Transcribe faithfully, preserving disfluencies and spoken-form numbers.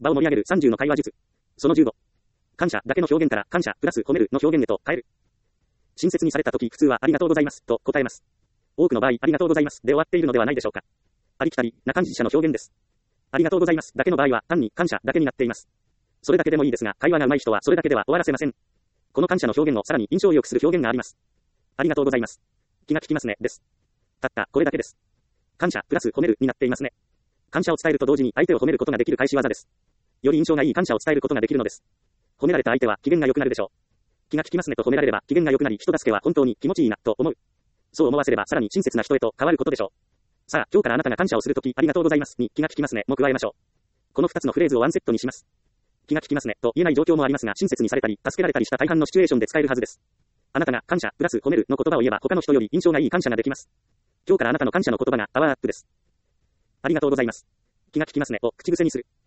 場を盛り上げるさんじゅうの会話術。そのじゅうご。感謝だけの表現から感謝プラス褒めるの表現へと変える。親切にされたとき普通はありがとうございますと答えます。多くの場合ありがとうございますで終わっているのではないでしょうか。ありきたりな感謝の表現です。ありがとうございますだけの場合は単に感謝だけになっています。それだけでもいいですが、会話が上手い人はそれだけでは終わらせません。この感謝の表現をさらに印象を良くする表現があります。ありがとうございます。気が利きますねです。たったこれだけです。感謝プラス褒めるになっていますね。感謝を伝えると同時に相手を褒めることができる返し技です。より印象がいい感謝を伝えることができるのです。褒められた相手は機嫌が良くなるでしょう。気が利きますねと褒められれば機嫌が良くなり、人助けは本当に気持ちいいなと思う。そう思わせればさらに親切な人へと変わることでしょう。さあ、今日からあなたが感謝をするとき、ありがとうございますに気が利きますねも加えましょう。このふたつのフレーズをワンセットにします。気が利きますねと言えない状況もありますが、親切にされたり助けられたりした大半のシチュエーションで使えるはずです。あなたが感謝プラス褒めるの言葉を言えば他の人より印象がいい感謝ができます。今日からあなたの感謝の言葉がパワーアップです。ありがとうございます。気が利きますねを口癖にする。